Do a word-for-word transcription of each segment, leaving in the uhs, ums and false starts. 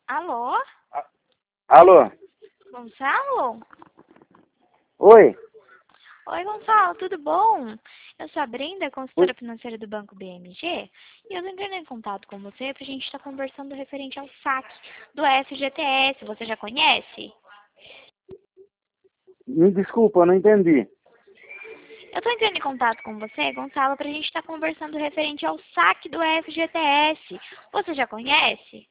Alô? Alô? Gonçalo? Oi? Oi, Gonçalo, tudo bom? Eu sou a Brenda, Oi? consultora financeira do Banco B M G, e eu tô entrando em contato com você pra gente estar conversando referente ao saque do F G T S. Você já conhece? Me desculpa, eu não entendi. Eu tô entrando em contato com você, Gonçalo, pra gente estar conversando referente ao saque do F G T S. Você já conhece?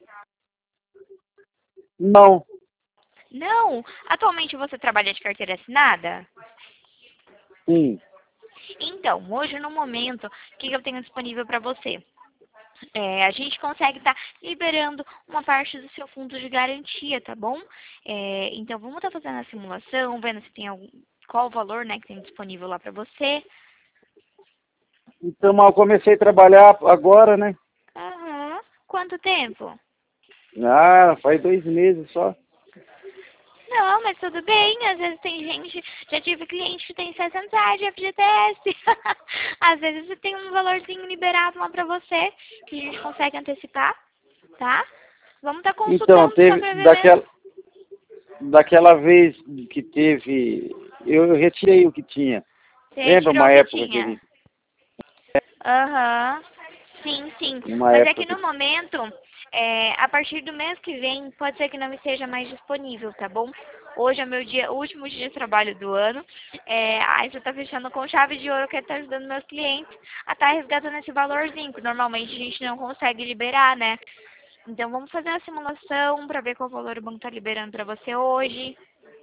Não. Não? Atualmente você trabalha de carteira assinada? Sim. Então, hoje no momento, o que eu tenho disponível para você? É, a gente consegue estar liberando uma parte do seu fundo de garantia, tá bom? É, então, vamos estar fazendo a simulação, vendo se tem algum, qual o valor, né, que tem disponível lá para você. Então, mal comecei a trabalhar agora, né? Aham. Quanto tempo? Ah, faz dois meses só. Não, mas tudo bem. Às vezes tem gente, já tive cliente que tem sessenta reais de F G T S. Às vezes você tem um valorzinho liberado lá pra você, que a gente consegue antecipar, tá? Vamos estar Então, consultando só teve pra ver mesmo. daquela, daquela vez que teve, eu retirei o que tinha. Você Lembra retirou o uma que época que a tinha? gente, Aham. Sim, sim. uma Mas é época que que, no momento, é, a partir do mês que vem, pode ser que não esteja mais disponível, tá bom? Hoje é meu dia, o último dia de trabalho do ano. É, aí você tá fechando com chave de ouro que tá ajudando meus clientes a estar resgatando esse valorzinho, que normalmente a gente não consegue liberar, né? Então vamos fazer a simulação para ver qual valor o banco tá liberando para você hoje.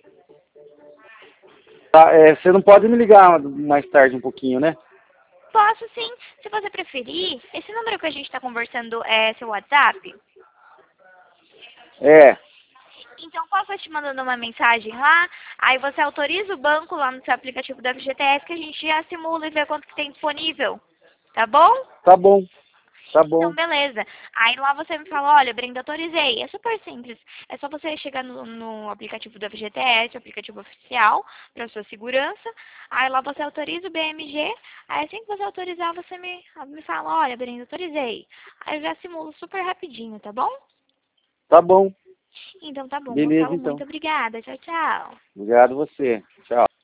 tá, é, você não pode me ligar mais tarde um pouquinho, né? Posso sim, se você preferir. Esse número que a gente está conversando é seu WhatsApp? É, Então, posso estar te mandando uma mensagem lá, aí você autoriza o banco lá no seu aplicativo do F G T S que a gente já simula e vê quanto que tem disponível, tá bom? tá bom, tá Então, bom, beleza. Aí lá você me fala, olha, Brenda, autorizei. É super simples. É só você chegar no, no aplicativo do F G T S, o aplicativo oficial, para sua segurança. Aí lá você autoriza o B M G. Aí assim que você autorizar, você me, me fala, olha, Brenda, autorizei. Aí eu já simulo super rapidinho, tá bom? tá bom. Então tá bom, Beleza, Gonçalo, então. muito obrigada. Tchau, tchau. Obrigado você. Tchau.